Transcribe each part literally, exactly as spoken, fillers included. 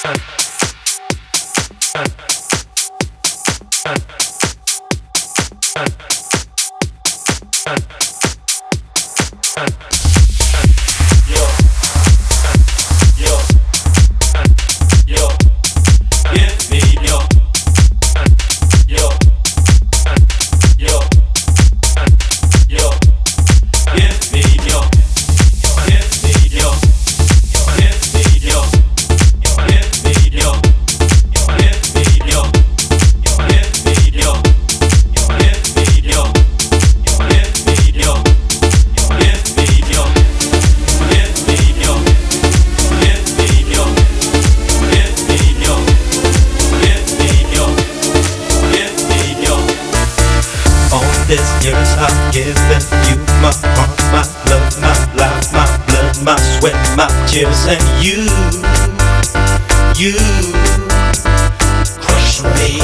This years I've given you my heart, my love, my life, my blood, my sweat, my tears, and you, you crush me.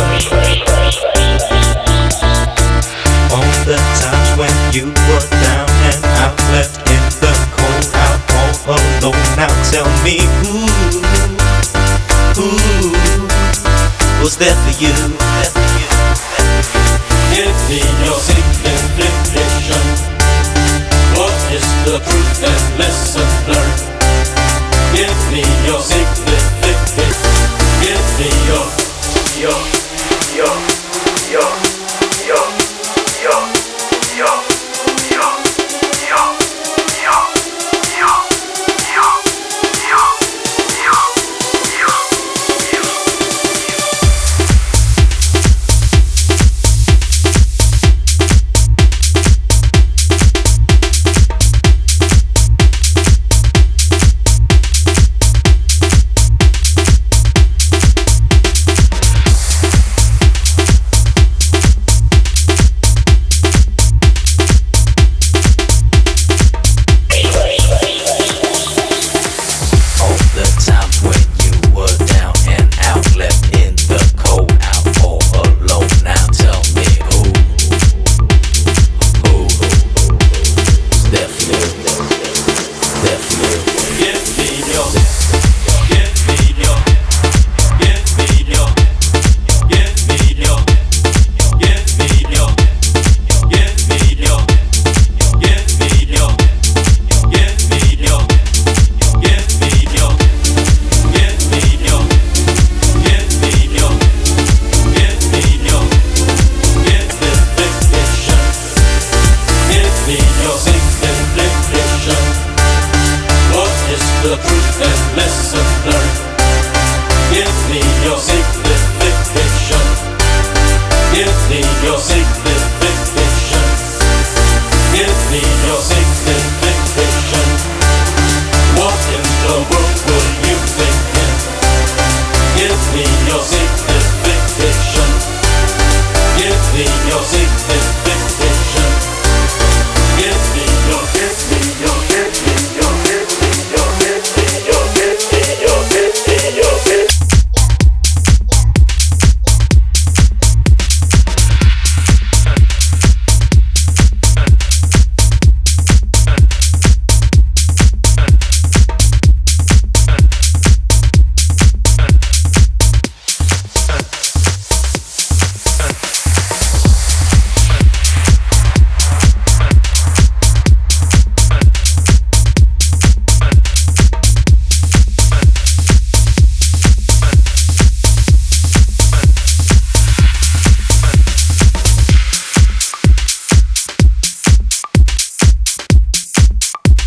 On the times when you were down and out, left in the cold, out all alone. Now tell me who, who was there for you? Give me your